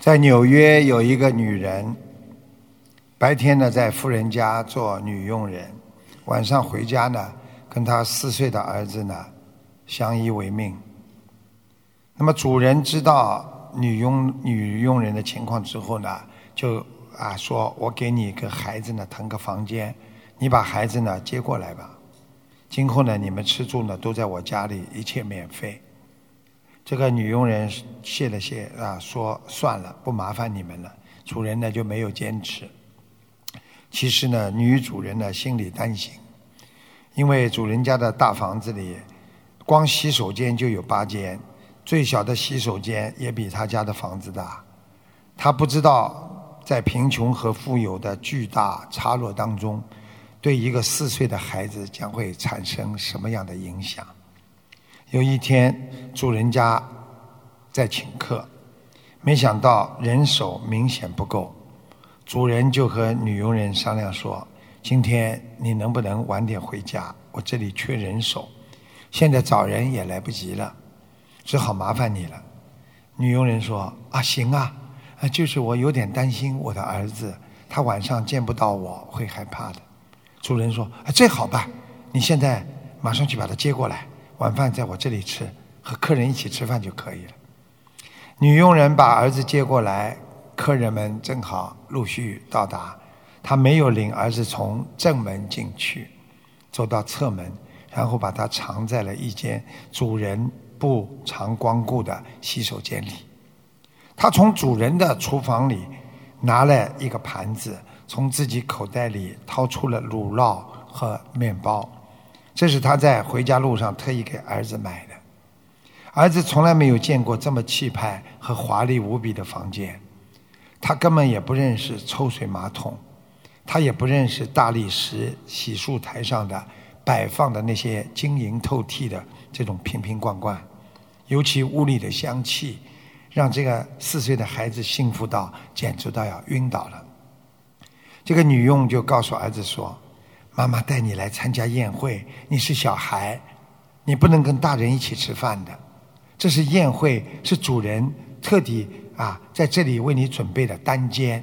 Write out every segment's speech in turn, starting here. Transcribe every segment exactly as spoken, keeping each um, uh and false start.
在纽约有一个女人，白天呢在富人家做女佣人，晚上回家呢跟她四岁的儿子呢相依为命。那么主人知道女佣女佣人的情况之后呢，就啊说我给你个孩子呢腾个房间，你把孩子呢接过来吧，今后呢你们吃住呢都在我家里，一切免费。这个女佣人谢了谢啊，说算了，不麻烦你们了。主人呢就没有坚持。其实呢女主人呢心里担心，因为主人家的大房子里光洗手间就有八间，最小的洗手间也比他家的房子大。他不知道在贫穷和富有的巨大差落当中，对一个四岁的孩子将会产生什么样的影响。有一天主人家在请客，没想到人手明显不够，主人就和女佣人商量说，今天你能不能晚点回家，我这里缺人手，现在找人也来不及了，只好麻烦你了。女佣人说啊行啊，就是我有点担心我的儿子，他晚上见不到我会害怕的。主人说啊这好办，你现在马上去把他接过来，晚饭在我这里吃，和客人一起吃饭就可以了。女佣人把儿子接过来，客人们正好陆续到达，她没有领儿子从正门进去，走到侧门，然后把他藏在了一间主人不常光顾的洗手间里。她从主人的厨房里拿了一个盘子，从自己口袋里掏出了乳酪和面包，这是他在回家路上特意给儿子买的。儿子从来没有见过这么气派和华丽无比的房间，他根本也不认识抽水马桶，他也不认识大理石洗漱台上的摆放的那些晶莹透剔的这种瓶瓶罐罐，尤其屋里的香气让这个四岁的孩子幸福到简直到要晕倒了。这个女佣就告诉儿子说，妈妈带你来参加宴会，你是小孩，你不能跟大人一起吃饭的，这是宴会，是主人特地啊在这里为你准备的单间。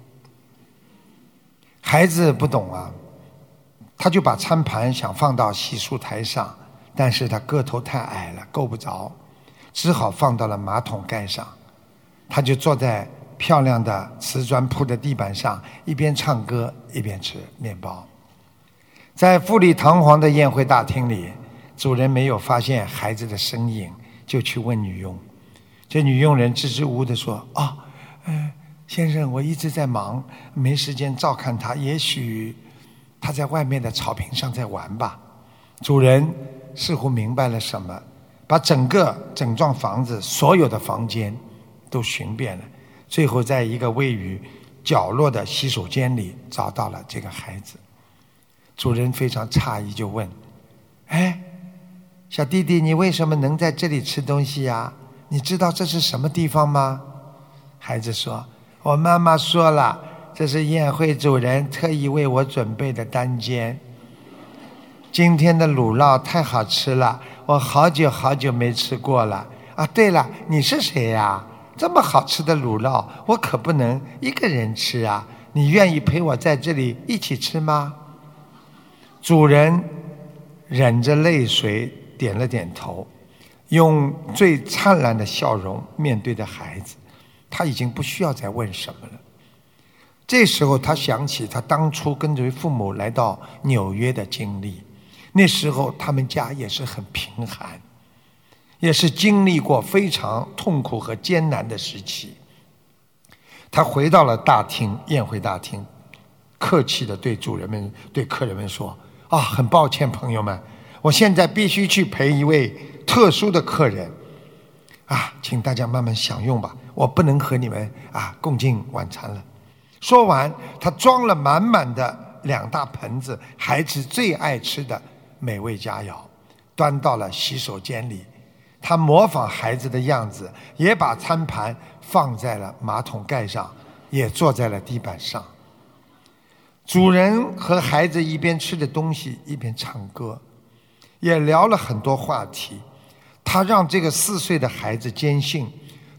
孩子不懂啊，他就把餐盘想放到洗漱台上，但是他个头太矮了，够不着，只好放到了马桶盖上。他就坐在漂亮的瓷砖铺的地板上，一边唱歌一边吃面包。在富丽堂皇的宴会大厅里，主人没有发现孩子的身影，就去问女佣。这女佣人支支吾吾地说，啊，呃，先生，我一直在忙，没时间照看他，也许他在外面的草坪上在玩吧。主人似乎明白了什么，把整个整幢房子所有的房间都寻遍了，最后在一个位于角落的洗手间里找到了这个孩子。主人非常诧异，就问，哎，小弟弟，你为什么能在这里吃东西呀？你知道这是什么地方吗？孩子说，我妈妈说了，这是宴会主人特意为我准备的单间。今天的乳酪太好吃了，我好久好久没吃过了。啊，对了，你是谁呀？这么好吃的乳酪，我可不能一个人吃啊，你愿意陪我在这里一起吃吗？主人忍着泪水点了点头，用最灿烂的笑容面对着孩子，他已经不需要再问什么了。这时候他想起他当初跟随父母来到纽约的经历，那时候他们家也是很贫寒，也是经历过非常痛苦和艰难的时期。他回到了大厅，宴会大厅，客气地对主人们对客人们说，啊，很抱歉朋友们，我现在必须去陪一位特殊的客人啊，请大家慢慢享用吧，我不能和你们啊共进晚餐了。说完，他装了满满的两大盆子孩子最爱吃的美味佳肴，端到了洗手间里。他模仿孩子的样子，也把餐盘放在了马桶盖上，也坐在了地板上。主人和孩子一边吃着东西一边唱歌，也聊了很多话题。他让这个四岁的孩子坚信，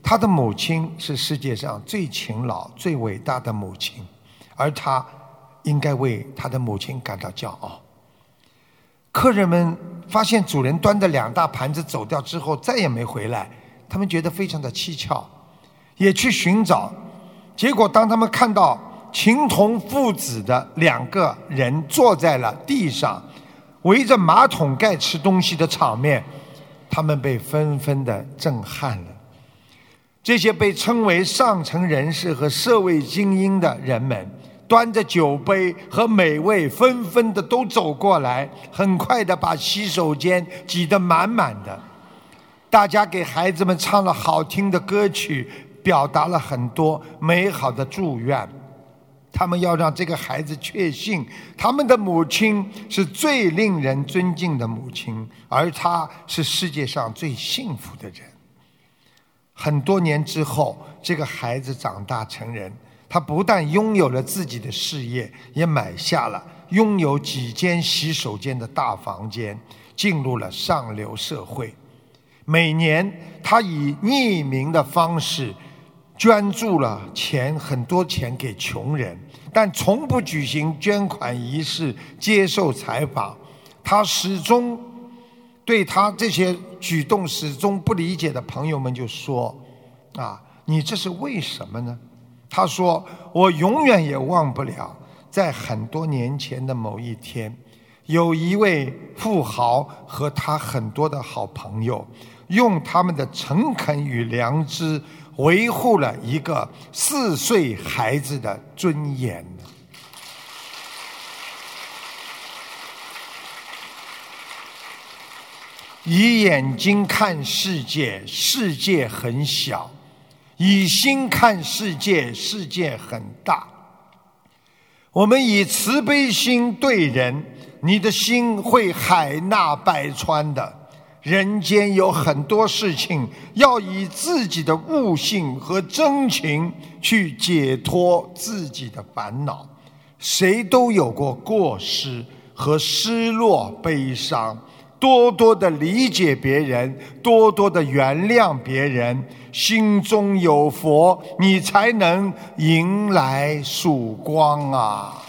他的母亲是世界上最勤劳最伟大的母亲，而他应该为他的母亲感到骄傲。客人们发现主人端着两大盘子走掉之后再也没回来，他们觉得非常的蹊跷，也去寻找。结果当他们看到情同父子的两个人坐在了地上，围着马桶盖吃东西的场面，他们被纷纷的震撼了。这些被称为上层人士和社会精英的人们，端着酒杯和美味纷纷的都走过来，很快的把洗手间挤得满满的。大家给孩子们唱了好听的歌曲，表达了很多美好的祝愿。他们要让这个孩子确信，他们的母亲是最令人尊敬的母亲，而她是世界上最幸福的人。很多年之后，这个孩子长大成人，他不但拥有了自己的事业，也买下了拥有几间洗手间的大房间，进入了上流社会。每年他以匿名的方式捐助了钱，很多钱给穷人，但从不举行捐款仪式，接受采访。他始终对他这些举动始终不理解的朋友们就说：啊，你这是为什么呢？他说：我永远也忘不了，在很多年前的某一天，有一位富豪和他很多的好朋友，用他们的诚恳与良知维护了一个四岁孩子的尊严。以眼睛看世界，世界很小；以心看世界，世界很大。我们以慈悲心对人，你的心会海纳百川的。人间有很多事情要以自己的悟性和真情去解脱自己的烦恼。谁都有过过失和失落悲伤，多多的理解别人，多多的原谅别人，心中有佛，你才能迎来曙光啊。